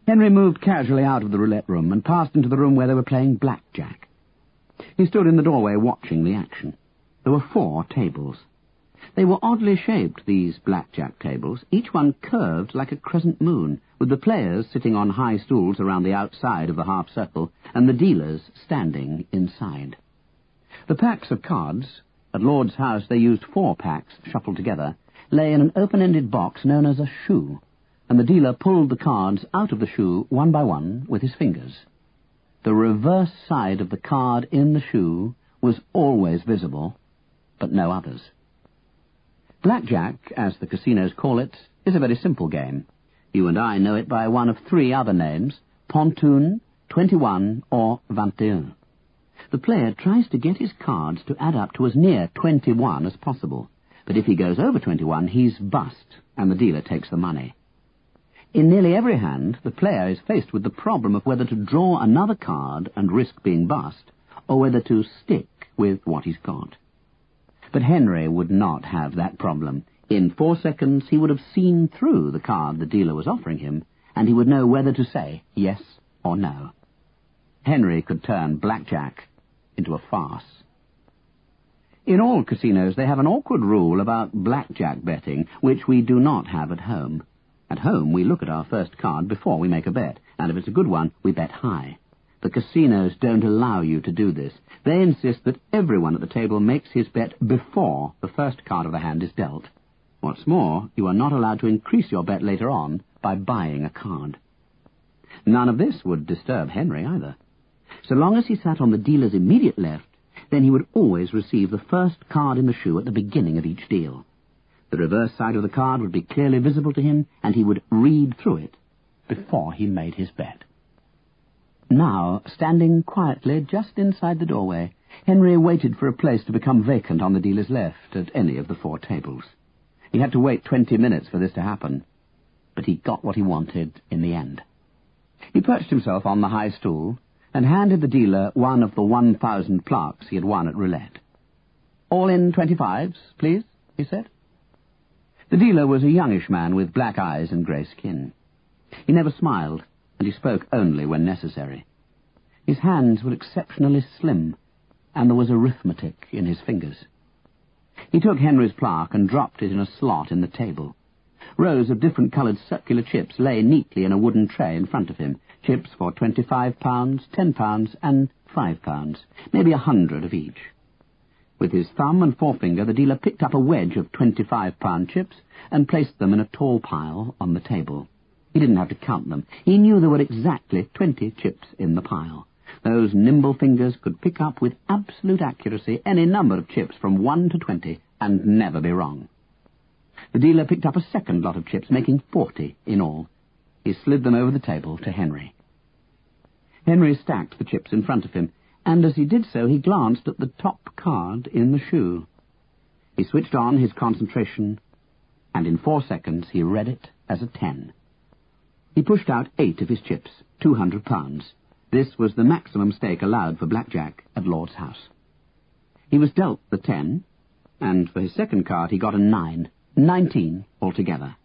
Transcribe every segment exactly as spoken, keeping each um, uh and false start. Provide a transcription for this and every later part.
Henry moved casually out of the roulette room and passed into the room where they were playing blackjack. He stood in the doorway watching the action. There were four tables. They were oddly shaped, these blackjack tables, each one curved like a crescent moon, with the players sitting on high stools around the outside of the half circle, and the dealers standing inside. The packs of cards, at Lord's house they used four packs shuffled together, lay in an open-ended box known as a shoe, and the dealer pulled the cards out of the shoe one by one with his fingers. The reverse side of the card in the shoe was always visible, but no others. Blackjack, as the casinos call it, is a very simple game. You and I know it by one of three other names: pontoon, twenty-one, or vingt et un. The player tries to get his cards to add up to as near twenty-one as possible, but if he goes over twenty-one, he's bust, and the dealer takes the money. In nearly every hand, the player is faced with the problem of whether to draw another card and risk being bust, or whether to stick with what he's got. But Henry would not have that problem. In four seconds, he would have seen through the card the dealer was offering him, and he would know whether to say yes or no. Henry could turn blackjack into a farce. In all casinos, they have an awkward rule about blackjack betting, which we do not have at home. At home, we look at our first card before we make a bet, and if it's a good one, we bet high. The casinos don't allow you to do this. They insist that everyone at the table makes his bet before the first card of the hand is dealt. What's more, you are not allowed to increase your bet later on by buying a card. None of this would disturb Henry either. So long as he sat on the dealer's immediate left, then he would always receive the first card in the shoe at the beginning of each deal. The reverse side of the card would be clearly visible to him, and he would read through it before he made his bet. Now, standing quietly just inside the doorway, Henry waited for a place to become vacant on the dealer's left at any of the four tables. He had to wait twenty minutes for this to happen, but he got what he wanted in the end. He perched himself on the high stool and handed the dealer one of the one thousand plaques he had won at roulette. "All in twenty-fives, please," he said. The dealer was a youngish man with black eyes and grey skin. He never smiled, and he spoke only when necessary. His hands were exceptionally slim, and there was arithmetic in his fingers. He took Henry's plaque and dropped it in a slot in the table. Rows of different-coloured circular chips lay neatly in a wooden tray in front of him, chips for twenty-five pounds, ten pounds, and five pounds, maybe a hundred of each. With his thumb and forefinger, the dealer picked up a wedge of twenty-five-pound chips and placed them in a tall pile on the table. He didn't have to count them. He knew there were exactly twenty chips in the pile. Those nimble fingers could pick up with absolute accuracy any number of chips from one to twenty and never be wrong. The dealer picked up a second lot of chips, making forty in all. He slid them over the table to Henry. Henry stacked the chips in front of him, and as he did so, he glanced at the top card in the shoe. He switched on his concentration, and in four seconds he read it as a ten. He pushed out eight of his chips, two hundred pounds. This was the maximum stake allowed for blackjack at Lord's house. He was dealt the ten, and for his second card he got a nine, nineteen altogether.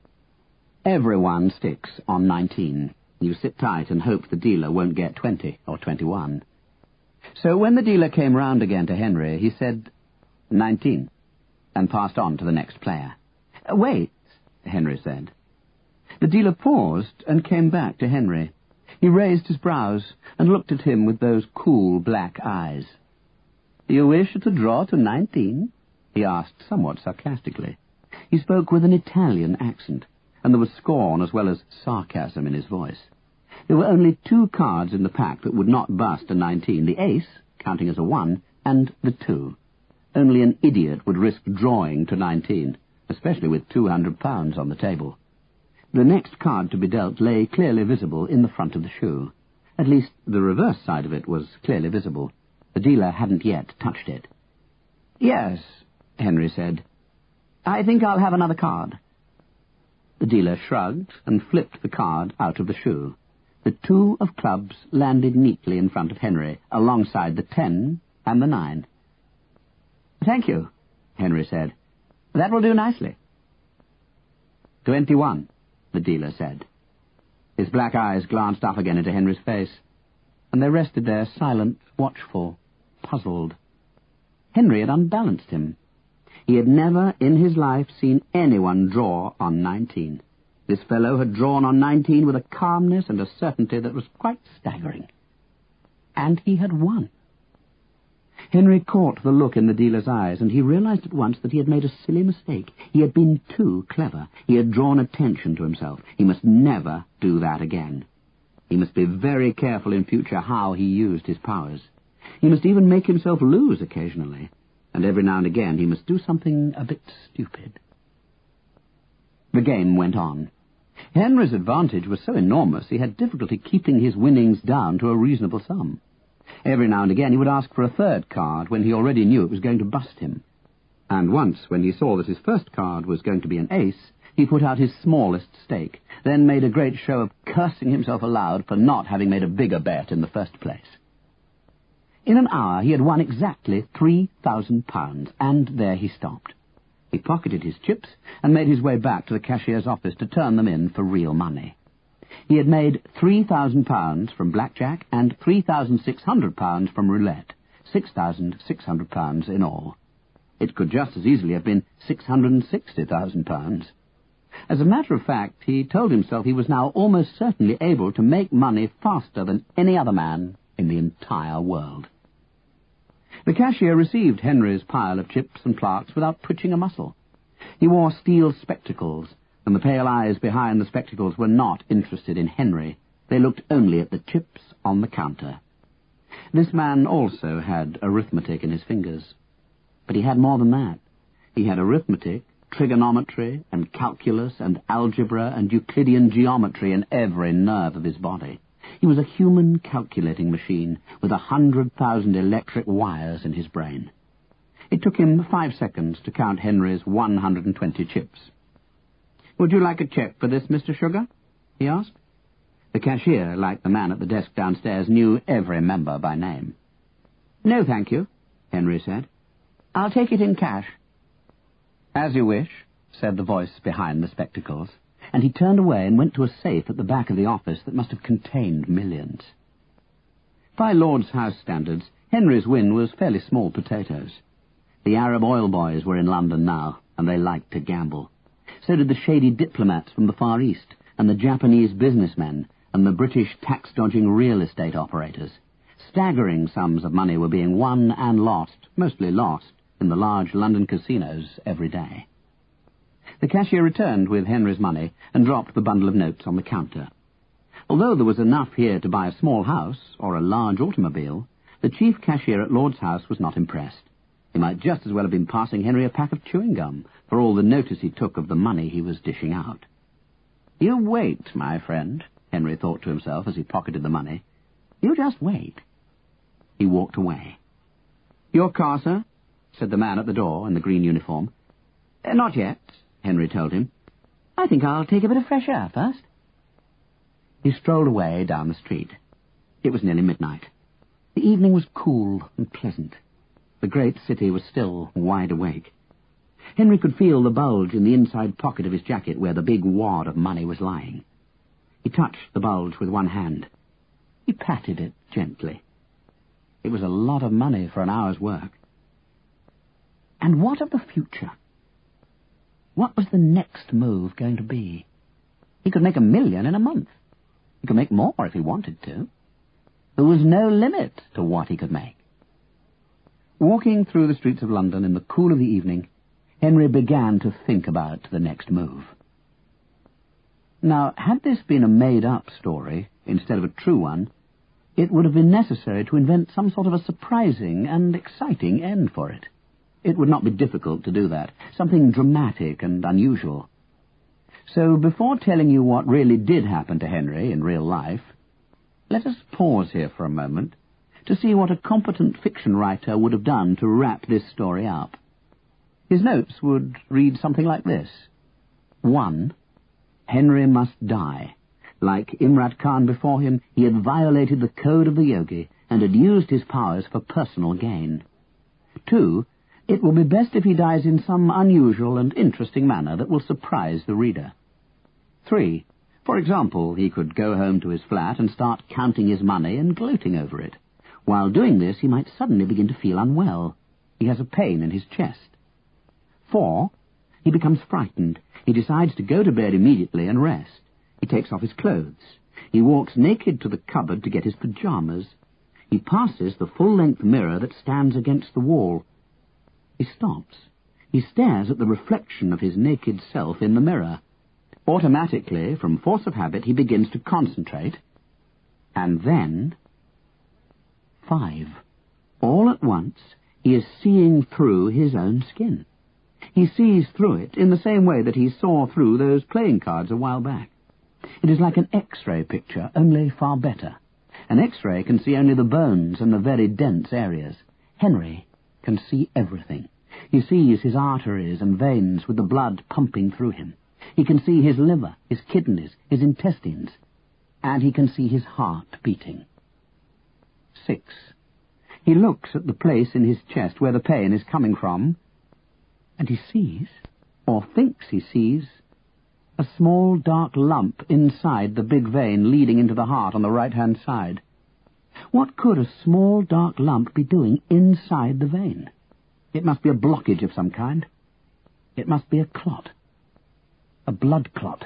Everyone sticks on nineteen. You sit tight and hope the dealer won't get twenty or twenty-one. So when the dealer came round again to Henry, he said, nineteen, and passed on to the next player. "Wait," Henry said. The dealer paused and came back to Henry. He raised his brows and looked at him with those cool black eyes. "You wish to draw to nineteen?" he asked somewhat sarcastically. He spoke with an Italian accent, and there was scorn as well as sarcasm in his voice. There were only two cards in the pack that would not bust a nineteen, the ace, counting as a one, and the two. Only an idiot would risk drawing to nineteen, especially with two hundred pounds on the table. The next card to be dealt lay clearly visible in the front of the shoe. At least the reverse side of it was clearly visible. The dealer hadn't yet touched it. "Yes," Henry said. "I think I'll have another card." The dealer shrugged and flipped the card out of the shoe. The two of clubs landed neatly in front of Henry, alongside the ten and the nine. "Thank you," Henry said. "That will do nicely." "Twenty-one," the dealer said. His black eyes glanced up again into Henry's face, and they rested there silent, watchful, puzzled. Henry had unbalanced him. He had never in his life seen anyone draw on nineteen. This fellow had drawn on nineteen with a calmness and a certainty that was quite staggering. And he had won. Henry caught the look in the dealer's eyes, and he realized at once that he had made a silly mistake. He had been too clever. He had drawn attention to himself. He must never do that again. He must be very careful in future how he used his powers. He must even make himself lose occasionally, and every now and again he must do something a bit stupid. The game went on. Henry's advantage was so enormous he had difficulty keeping his winnings down to a reasonable sum. Every now and again he would ask for a third card when he already knew it was going to bust him. And once, when he saw that his first card was going to be an ace, he put out his smallest stake, then made a great show of cursing himself aloud for not having made a bigger bet in the first place. In an hour he had won exactly three thousand pounds, and there he stopped. He pocketed his chips and made his way back to the cashier's office to turn them in for real money. He had made three thousand pounds from blackjack and three thousand six hundred pounds from roulette, six thousand six hundred pounds in all. It could just as easily have been six hundred sixty thousand pounds. As a matter of fact, he told himself he was now almost certainly able to make money faster than any other man in the entire world. The cashier received Henry's pile of chips and plaques without twitching a muscle. He wore steel spectacles, and the pale eyes behind the spectacles were not interested in Henry. They looked only at the chips on the counter. This man also had arithmetic in his fingers. But he had more than that. He had arithmetic, trigonometry, and calculus, and algebra, and Euclidean geometry in every nerve of his body. He was a human calculating machine with a hundred thousand electric wires in his brain. It took him five seconds to count Henry's one hundred and twenty chips. "Would you like a check for this, Mister Sugar?" he asked. The cashier, like the man at the desk downstairs, knew every member by name. "No, thank you," Henry said. "I'll take it in cash." "As you wish," said the voice behind the spectacles, and he turned away and went to a safe at the back of the office that must have contained millions. By Lord's House standards, Henry's win was fairly small potatoes. The Arab oil boys were in London now, and they liked to gamble. So did the shady diplomats from the Far East, and the Japanese businessmen, and the British tax-dodging real estate operators. Staggering sums of money were being won and lost, mostly lost, in the large London casinos every day. The cashier returned with Henry's money and dropped the bundle of notes on the counter. Although there was enough here to buy a small house or a large automobile, the chief cashier at Lord's House was not impressed. He might just as well have been passing Henry a pack of chewing gum, for all the notice he took of the money he was dishing out. "You wait, my friend," Henry thought to himself as he pocketed the money. "You just wait." He walked away. "Your car, sir?" said the man at the door in the green uniform. "Uh, not yet," Henry told him. "I think I'll take a bit of fresh air first." He strolled away down the street. It was nearly midnight. The evening was cool and pleasant. The great city was still wide awake. Henry could feel the bulge in the inside pocket of his jacket where the big wad of money was lying. He touched the bulge with one hand. He patted it gently. It was a lot of money for an hour's work. And what of the future? What was the next move going to be? He could make a million in a month. He could make more if he wanted to. There was no limit to what he could make. Walking through the streets of London in the cool of the evening, Henry began to think about the next move. Now, had this been a made-up story instead of a true one, it would have been necessary to invent some sort of a surprising and exciting end for it. It would not be difficult to do that, something dramatic and unusual. So before telling you what really did happen to Henry in real life, let us pause here for a moment to see what a competent fiction writer would have done to wrap this story up. His notes would read something like this. One, Henry must die. Like Imrat Khan before him, he had violated the code of the yogi and had used his powers for personal gain. Two, it will be best if he dies in some unusual and interesting manner that will surprise the reader. Three, For example, he could go home to his flat and start counting his money and gloating over it. While doing this, he might suddenly begin to feel unwell. He has a pain in his chest. Four, he becomes frightened. He decides to go to bed immediately and rest. He takes off his clothes. He walks naked to the cupboard to get his pyjamas. He passes the full-length mirror that stands against the wall. He stops. He stares at the reflection of his naked self in the mirror. Automatically, from force of habit, he begins to concentrate. And then... Five. All at once, he is seeing through his own skin. He sees through it in the same way that he saw through those playing cards a while back. It is like an X-ray picture, only far better. An X-ray can see only the bones and the very dense areas. Henry can see everything. He sees his arteries and veins with the blood pumping through him. He can see his liver, his kidneys, his intestines, and he can see his heart beating. Six. He looks at the place in his chest where the pain is coming from, and he sees, or thinks he sees, a small dark lump inside the big vein leading into the heart on the right-hand side. What could a small dark lump be doing inside the vein? It must be a blockage of some kind. It must be a clot. A blood clot.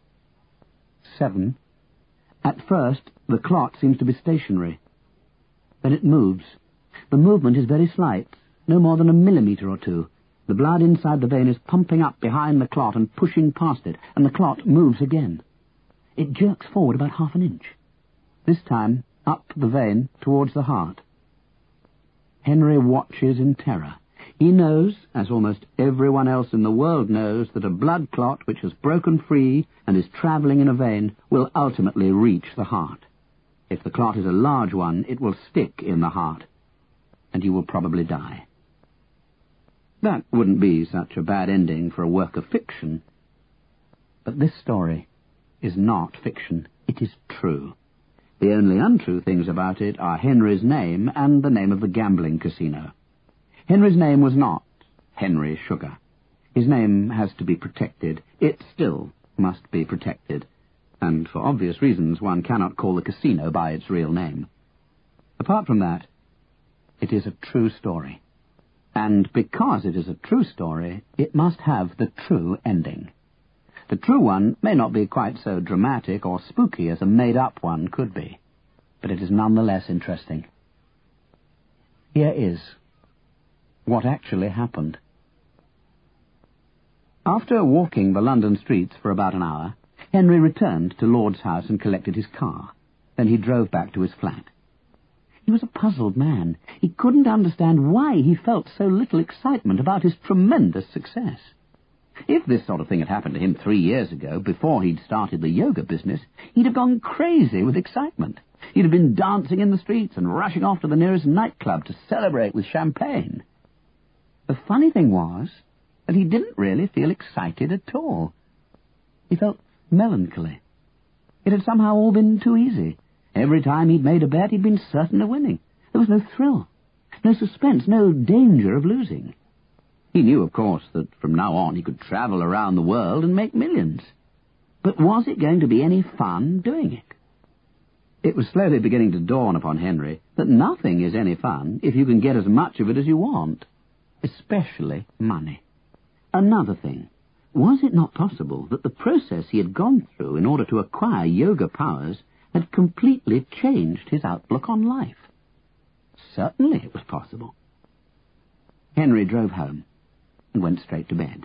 Seven. At first, the clot seems to be stationary. Then it moves. The movement is very slight, no more than a millimetre or two. The blood inside the vein is pumping up behind the clot and pushing past it, and the clot moves again. It jerks forward about half an inch. This time, up the vein towards the heart. Henry watches in terror. He knows, as almost everyone else in the world knows, that a blood clot which has broken free and is travelling in a vein will ultimately reach the heart. If the clot is a large one, it will stick in the heart, and you will probably die. That wouldn't be such a bad ending for a work of fiction. But this story is not fiction. It is true. The only untrue things about it are Henry's name and the name of the gambling casino. Henry's name was not Henry Sugar. His name has to be protected. It still must be protected. And for obvious reasons, one cannot call the casino by its real name. Apart from that, it is a true story. And because it is a true story, it must have the true ending. The true one may not be quite so dramatic or spooky as a made-up one could be, but it is nonetheless interesting. Here is what actually happened. After walking the London streets for about an hour, Henry returned to Lord's house and collected his car. Then he drove back to his flat. He was a puzzled man. He couldn't understand why he felt so little excitement about his tremendous success. If this sort of thing had happened to him three years ago, before he'd started the yoga business, he'd have gone crazy with excitement. He'd have been dancing in the streets and rushing off to the nearest nightclub to celebrate with champagne. The funny thing was that he didn't really feel excited at all. He felt melancholy. It had somehow all been too easy. Every time he'd made a bet, he'd been certain of winning. There was no thrill, no suspense, no danger of losing. He knew, of course, that from now on he could travel around the world and make millions. But was it going to be any fun doing it? It was slowly beginning to dawn upon Henry that nothing is any fun if you can get as much of it as you want, especially money. Another thing, was it not possible that the process he had gone through in order to acquire yoga powers had completely changed his outlook on life? Certainly it was possible. Henry drove home and went straight to bed.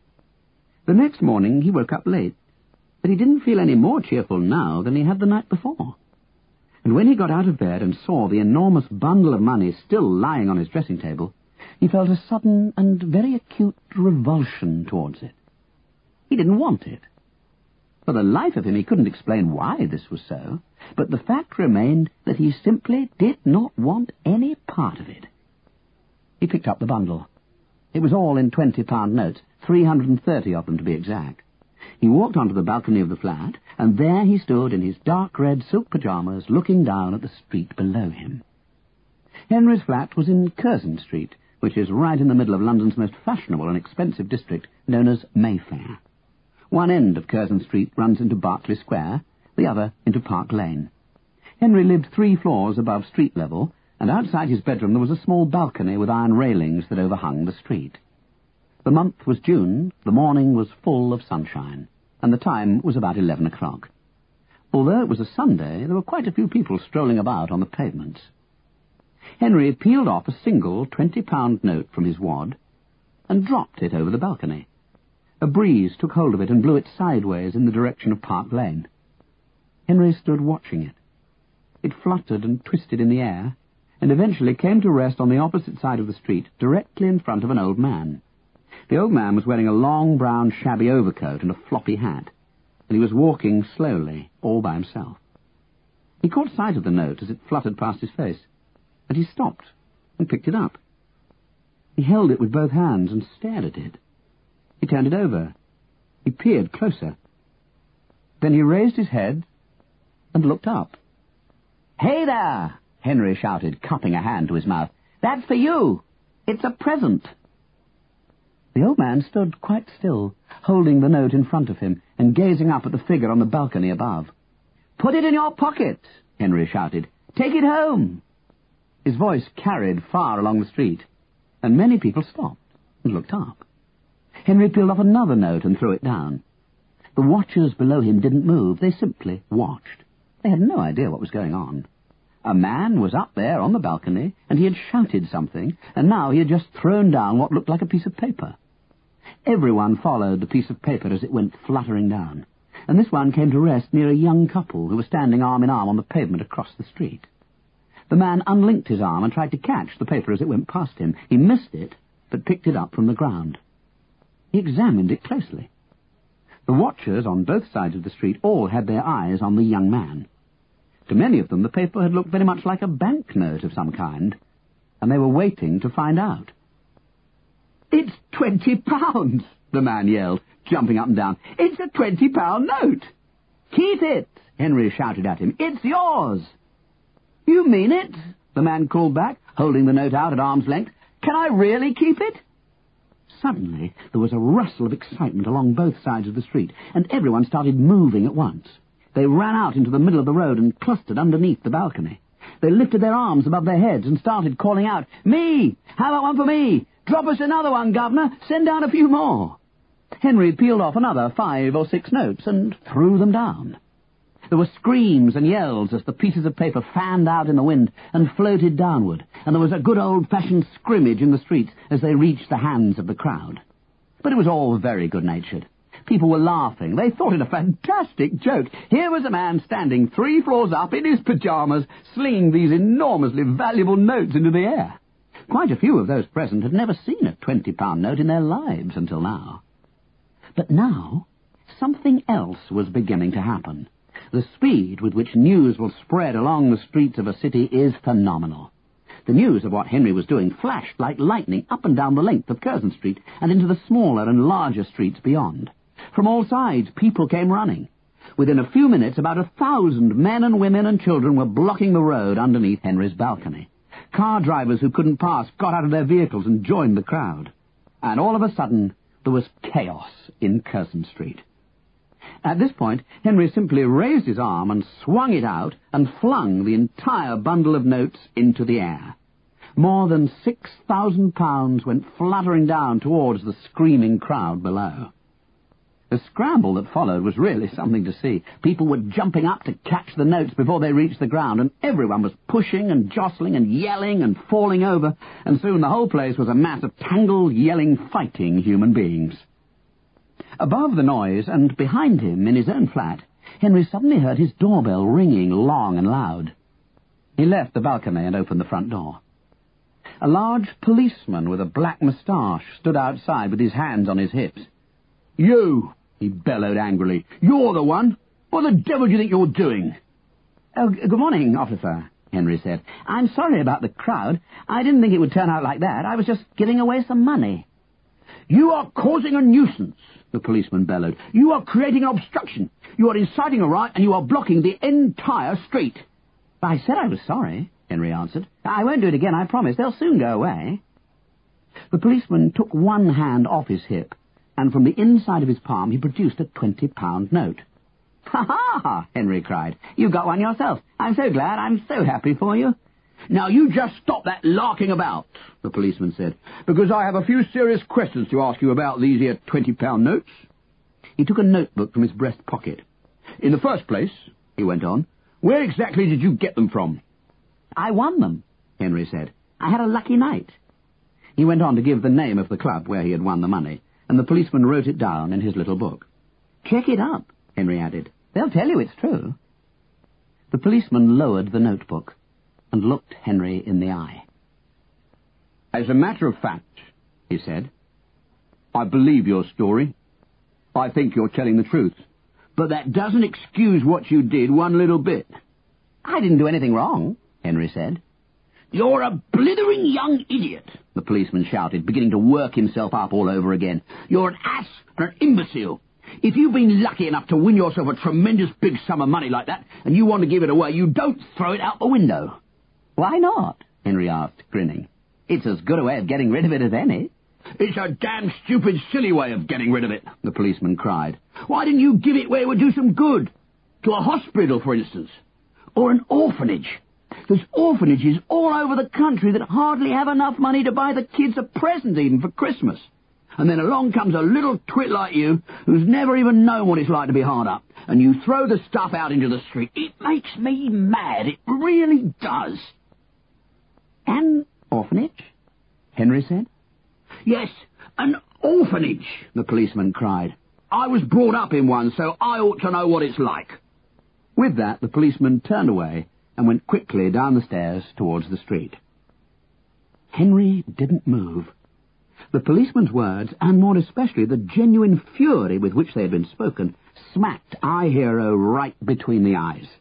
The next morning he woke up late, but he didn't feel any more cheerful now than he had the night before. And when he got out of bed and saw the enormous bundle of money still lying on his dressing table, he felt a sudden and very acute revulsion towards it. He didn't want it. For the life of him, he couldn't explain why this was so, but the fact remained that he simply did not want any part of it. He picked up the bundle. It was all in twenty-pound notes, three hundred and thirty of them to be exact. He walked onto the balcony of the flat, and there he stood in his dark red silk pyjamas, looking down at the street below him. Henry's flat was in Curzon Street, which is right in the middle of London's most fashionable and expensive district, known as Mayfair. One end of Curzon Street runs into Berkeley Square, the other into Park Lane. Henry lived three floors above street level, and outside his bedroom there was a small balcony with iron railings that overhung the street. The month was June, the morning was full of sunshine, and the time was about eleven o'clock. Although it was a Sunday, there were quite a few people strolling about on the pavements. Henry peeled off a single twenty-pound note from his wad and dropped it over the balcony. A breeze took hold of it and blew it sideways in the direction of Park Lane. Henry stood watching it. It fluttered and twisted in the air, and eventually came to rest on the opposite side of the street, directly in front of an old man. The old man was wearing a long brown shabby overcoat and a floppy hat, and he was walking slowly, all by himself. He caught sight of the note as it fluttered past his face, and he stopped and picked it up. He held it with both hands and stared at it. He turned it over. He peered closer. Then he raised his head and looked up. "Hey there!" Henry shouted, cupping a hand to his mouth. "That's for you! It's a present!" The old man stood quite still, holding the note in front of him and gazing up at the figure on the balcony above. "Put it in your pocket!" Henry shouted. "Take it home!" His voice carried far along the street, and many people stopped and looked up. Henry peeled off another note and threw it down. The watchers below him didn't move. They simply watched. They had no idea what was going on. A man was up there on the balcony, and he had shouted something, and now he had just thrown down what looked like a piece of paper. Everyone followed the piece of paper as it went fluttering down, and this one came to rest near a young couple who were standing arm in arm on the pavement across the street. The man unlinked his arm and tried to catch the paper as it went past him. He missed it, but picked it up from the ground. He examined it closely. The watchers on both sides of the street all had their eyes on the young man. To many of them, the paper had looked very much like a banknote of some kind, and they were waiting to find out. "It's twenty pounds!" the man yelled, jumping up and down. "It's a twenty-pound note!" "Keep it!" Henry shouted at him. "It's yours!" "You mean it?" the man called back, holding the note out at arm's length. "Can I really keep it?" Suddenly, there was a rustle of excitement along both sides of the street, and everyone started moving at once. They ran out into the middle of the road and clustered underneath the balcony. They lifted their arms above their heads and started calling out, "Me! How about one for me? Drop us another one, Governor! Send down a few more!" Henry peeled off another five or six notes and threw them down. There were screams and yells as the pieces of paper fanned out in the wind and floated downward, and there was a good old-fashioned scrimmage in the streets as they reached the hands of the crowd. But it was all very good-natured. People were laughing. They thought it a fantastic joke. Here was a man standing three floors up in his pyjamas, slinging these enormously valuable notes into the air. Quite a few of those present had never seen a twenty-pound note in their lives until now. But now, something else was beginning to happen. The speed with which news will spread along the streets of a city is phenomenal. The news of what Henry was doing flashed like lightning up and down the length of Curzon Street and into the smaller and larger streets beyond. From all sides, people came running. Within a few minutes, about a thousand men and women and children were blocking the road underneath Henry's balcony. Car drivers who couldn't pass got out of their vehicles and joined the crowd. And all of a sudden, there was chaos in Curzon Street. At this point, Henry simply raised his arm and swung it out and flung the entire bundle of notes into the air. More than six thousand pounds went fluttering down towards the screaming crowd below. The scramble that followed was really something to see. People were jumping up to catch the notes before they reached the ground, and everyone was pushing and jostling and yelling and falling over, and soon the whole place was a mass of tangled, yelling, fighting human beings. Above the noise, and behind him in his own flat, Henry suddenly heard his doorbell ringing long and loud. He left the balcony and opened the front door. A large policeman with a black moustache stood outside with his hands on his hips. "You!" he bellowed angrily. "You're the one! What the devil do you think you're doing?" "Oh, good morning, officer," Henry said. "I'm sorry about the crowd. I didn't think it would turn out like that. I was just giving away some money." "You are causing a nuisance," the policeman bellowed. "You are creating an obstruction. You are inciting a riot, and you are blocking the entire street." "I said I was sorry," Henry answered. "I won't do it again, I promise. They'll soon go away." The policeman took one hand off his hip and from the inside of his palm he produced a twenty-pound note. "Ha ha!" Henry cried. "You got one yourself. I'm so glad. I'm so happy for you." "Now you just stop that larking about," the policeman said, "because I have a few serious questions to ask you about these here twenty-pound notes." He took a notebook from his breast pocket. "In the first place," he went on, "where exactly did you get them from?" "I won them," Henry said. "I had a lucky night." He went on to give the name of the club where he had won the money, and the policeman wrote it down in his little book. "Check it up," Henry added. "They'll tell you it's true." The policeman lowered the notebook and looked Henry in the eye. "As a matter of fact," he said, "I believe your story. I think you're telling the truth. But that doesn't excuse what you did one little bit." "I didn't do anything wrong," Henry said. "You're a blithering young idiot," the policeman shouted, beginning to work himself up all over again. "You're an ass and an imbecile. If you've been lucky enough to win yourself a tremendous big sum of money like that, and you want to give it away, you don't throw it out the window." "Why not?" Henry asked, grinning. "It's as good a way of getting rid of it as any." "It's a damn stupid, silly way of getting rid of it," the policeman cried. "Why didn't you give it where it would do some good? To a hospital, for instance. Or an orphanage. There's orphanages all over the country that hardly have enough money to buy the kids a present even for Christmas. And then along comes a little twit like you who's never even known what it's like to be hard up, and you throw the stuff out into the street. It makes me mad. It really does." "An orphanage?" Henry said. "Yes, an orphanage," the policeman cried. "I was brought up in one, so I ought to know what it's like." With that, the policeman turned away and went quickly down the stairs towards the street. Henry didn't move. The policeman's words, and more especially the genuine fury with which they had been spoken, smacked our hero right between the eyes.